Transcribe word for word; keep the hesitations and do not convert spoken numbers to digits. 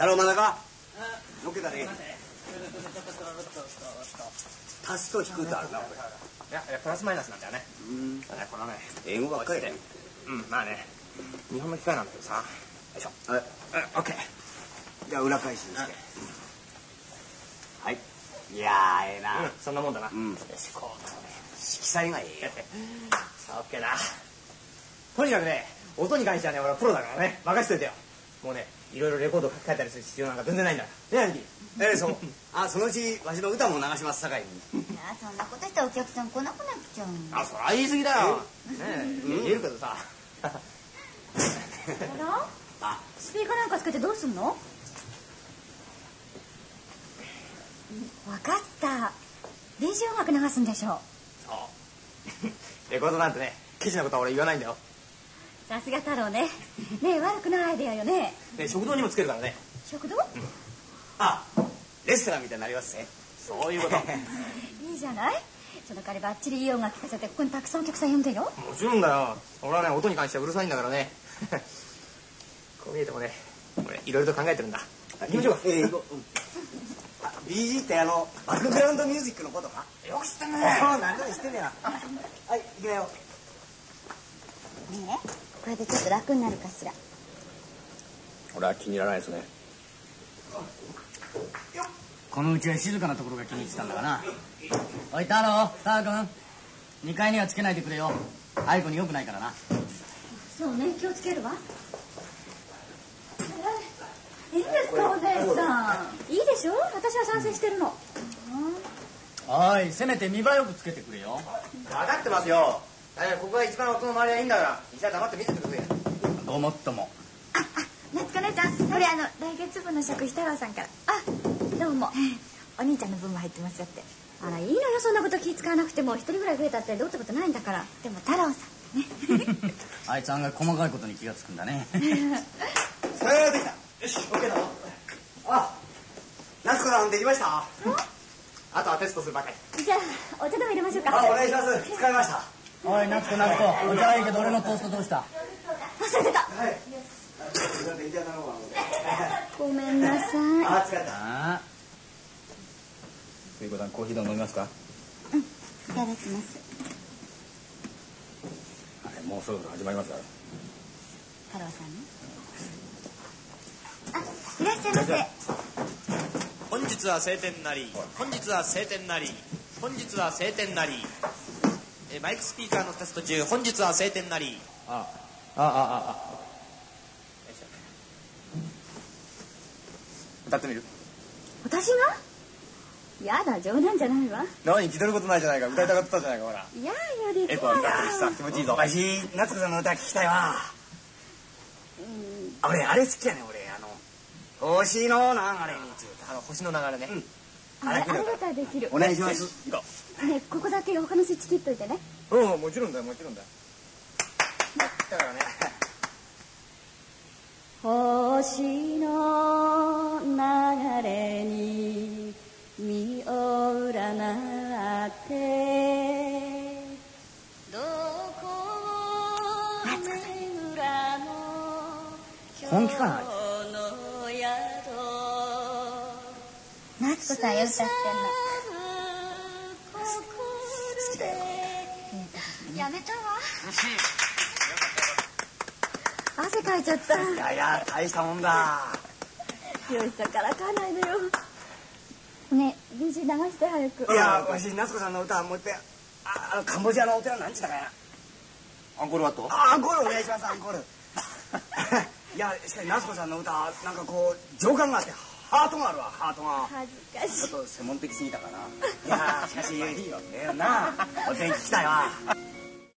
太郎真ん中のっけたね。足すと引くとあるな。 いや、いやプラスマイナスなんだよね。うん。だね、このね。 英語ばっかりで。 うん、まあね。日本の機械なんだけどさ。よいしょ。 はい。 オッケー。 じゃあ裏返しにして。はい。いやー、ええな。 うん、そんなもんだな。 うん。よし、こう。色彩がいいよ。 さあ、オッケーだ。とにかくね、音に関してはね、俺はプロだからね、任しといてよ。もうね、いろいろレコード書き換えたりする必要なんか全然ないんだから。ね、兄貴。 ええ、そう。あ、そのうちわしの歌も流しますさかいに。 いや、そんなことしたらお客さん来なくなっちゃうの。 あ、そりゃ言い過ぎだよ。ねえ、言えるけどさ。 あら？あ、スピーカーなんかつけてどうすんの？わかった。電子音楽流すんでしょ。 そう。レコードなんてね、ケチなことは俺言わないんだよ。 さすが太郎ね。ねえ、悪くないアイデアよね。 ね、食堂にもつけるからね。 食堂？ うん。 あ、レストランみたいになりますね。 そういうこと。 いいじゃない。その代わりばっちりいい音楽聴かせてここにたくさんお客さん呼んでよ。 もちろんだよ。俺はね、音に関してはうるさいんだからね。こう見えてもね、俺いろいろと考えてるんだ。行きましょうか。 ええ、行こう。ビージー ってあのバックグラウンドミュージックのことか。 よく知ってんね。 ああ、何でも知ってんねや。はい、行くよ。 ねえ、これでちょっと楽になるかしら。 俺は気に入らないですね。 このうちは静かなところが気に入ってたんだがな。おい、太郎、太郎君、にかいにはつけないでくれよ。愛子によくないからな。 そうね、気をつけるわ。いいですか、お姉さん。いいでしょ、私は賛成してるの。 おい、せめて見栄えよくつけてくれよ。 分かってますよ。ここが一番音の周りはいいんだから、医者黙って見せてくれ。 ごもっとも。 あ、あ、夏子姉ちゃん、これあの来月分の食費太郎さんから。あ、どうも。お兄ちゃんの分も入ってますよって。あら、いいのよ、そんなこと気使わなくても。一人ぐらい増えたってどうってことないんだから。でも太郎さんね。 あいつ案外細かいことに気がつくんだね。 さあ、できた。よし、オッケーだ。あ、夏子さんできました。 あとはテストするばかり。 じゃあお茶でも入れましょうか。 あ、お願いします。疲れました。 おい、夏子夏子、お茶はいいけど俺のトーストどうした？ 忘れてた。 はい。 ごめんなさい。 あ、疲れた。 ああ。 ゆいこさん、コーヒーでも飲みますか？ うん、いただきます。 はい、もうそろそろ始まりますから。 太郎さんね。あ、いらっしゃいませ。 本日は晴天なり、本日は晴天なり、本日は晴天なり。えマイクスピーカーのテスト中、本日は晴天なり。 ああ、ああ、ああ。歌ってみる？ 私が？やだ、冗談じゃないわ。 何、気取ることないじゃないか。歌いたかったじゃないか、ほら。 いやいや、できないわ。 エコー歌ってるしさ、気持ちいいぞ。 わし、夏子さんの歌聞きたいわ。 うん。 俺、あれ好きやねん、俺。あの、星の流れについて。 あの、星の流れね。うん。 あれ、あれだったらできる。 お願いします。 行こね、ここだけ他のスイッチ切っといてね。 う。うん、もちろんだよ、もちろんだよ。だからね。 星の流れに身を占ってどこを巡らの本気かな？ 夏子さんよ、歌ってんの。 好きだよ。 やめたわ。汗かいちゃった。 いやいや、大したもんだ。 よしさからかわないでよ。ねえ、ビージー 流して早く。 いや、わし、夏子さんの歌、もう一遍。あ、あの、カンボジアのお寺なんちゅったかや。 アンコールワット？ あ、アンコールお願いします、アンコール。いや、しかし、夏子さんの歌、なんかこう、情感があって、ハートがあるわ、ハートが。 恥ずかしい。 ちょっと専門的すぎたかな。いや、しかし、いいよ。ええな。お天気聞きたいわ。